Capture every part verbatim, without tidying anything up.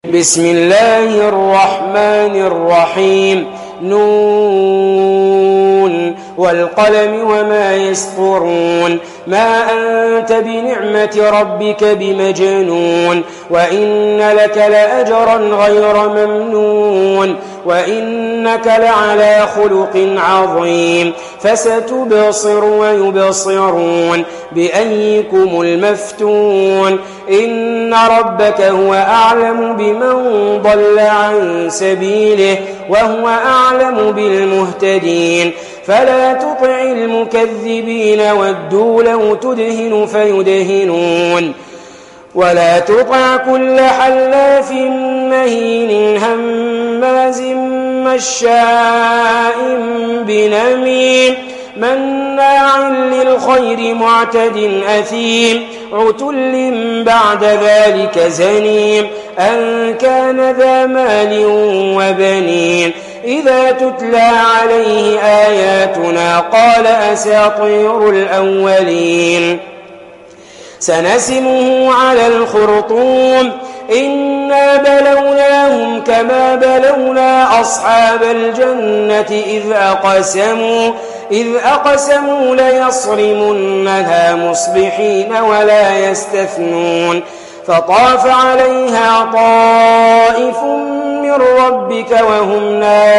بسم الله الرحمن الرحيم. نون والقلم وما يسطرون. ما أنت بنعمة ربك بمجنون. وإن لك لأجرا غير ممنون. وإنك لعلى خلق عظيم. فستبصر ويبصرون بأيكم المفتون. إن ربك هو أعلم بمن ضل عن سبيله وهو أعلم بالمهتدين. فلا تطع المكذبين ودوا لو تدهن فيدهنون. ولا تطع كل حلاف مهين هماز مشاء بنميم مناع للخير معتد أثيم عتل بعد ذلك زنيم أن كان ذا مال وبنين. إذا تتلى عليه آياتنا قال أساطير الأولين. سنسمه على الخرطوم. إنا بلوناهم كما بلونا أصحاب الجنة إذ أقسموا إذ أقسموا ليصرمنها مصبحين ولا يستثنون. فطاف عليها طائف من ربك وهم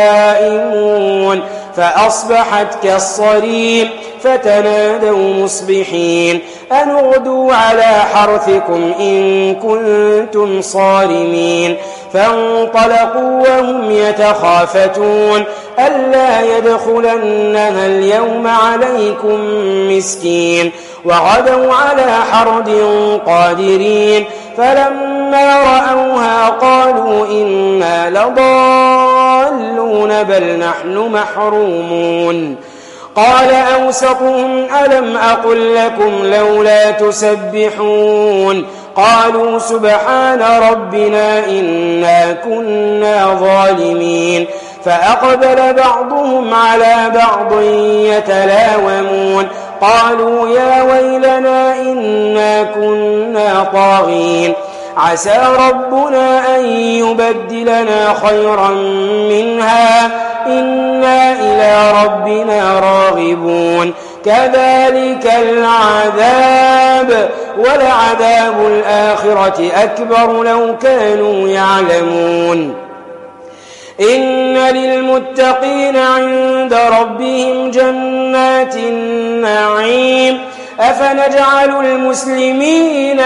نائمون فأصبحت كالصريم. فتنادوا مصبحين أن اغدوا على حرثكم إن كنتم صارمين. فانطلقوا وهم يتخافتون ألا يدخلنها اليوم عليكم مسكين. وغدوا على حرد قادرين. فلما رأوها قالوا إنا لضالون بل نحن محرومون. قال أوسطهم ألم أقل لكم لولا تسبحون. قالوا سبحان ربنا إنا كنا ظالمين. فأقبل بعضهم على بعض يتلاومون قالوا يا ويلنا إنا كنا طاغين. عسى ربنا أن يبدلنا خيرا منها إنا إلى ربنا راغبون. كذلك العذاب ولعذاب الآخرة أكبر لو كانوا يعلمون. إن للمتقين عند ربهم جنات النعيم. أفنجعل المسلمين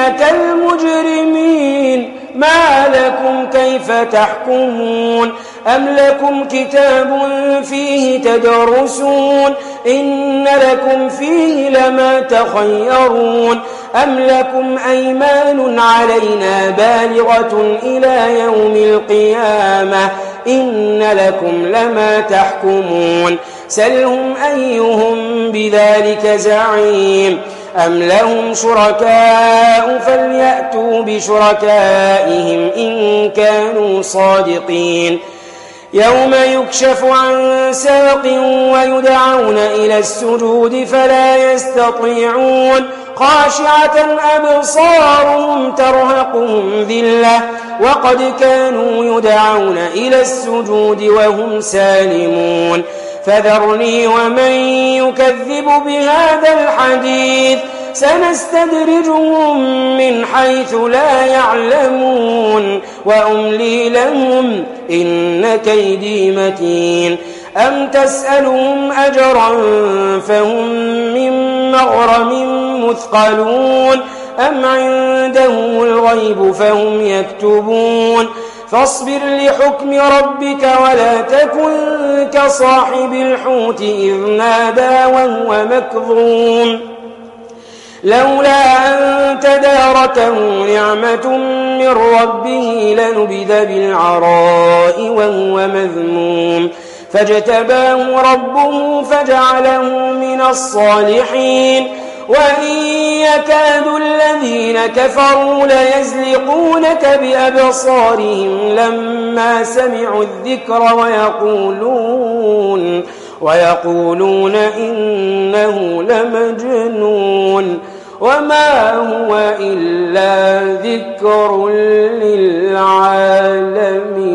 كالمجرمين ما لكم كيف تحكمون. أم لكم كتاب فيه تدرسون إن لكم فيه لما تخيرون. أم لكم أيمان علينا بالغة إلى يوم القيامة إن لكم لما تحكمون. سلهم أيهم بذلك زعيم. أم لهم شركاء فليأتوا بشركائهم إن كانوا صادقين. يوم يكشف عن ساق ويدعون إلى السجود فلا يستطيعون. خاشعة أبصارهم ترهقهم ذلة وقد كانوا يدعون إلى السجود وهم سالمون. فذرني ومن يكذب بهذا الحديث سنستدرجهم من حيث لا يعلمون وأملي لهم إن كيدي متين. أم تسألهم أجرا فهم من مغرم مثقلون أم عندهم الغيب فهم يكتبون. فاصبر لحكم ربك ولا تكن كصاحب الحوت إذ نادى وهو مكظوم لولا أن تداركه نعمة من ربه لنبذ بالعراء وهو مذموم. فاجتباه ربه فجعله من الصالحين. وإن يكاد الذين كفروا ليزلقونك بأبصارهم لما سمعوا الذكر ويقولون, ويقولون إنه لمجنون. وما هو إلا ذكر للعالمين.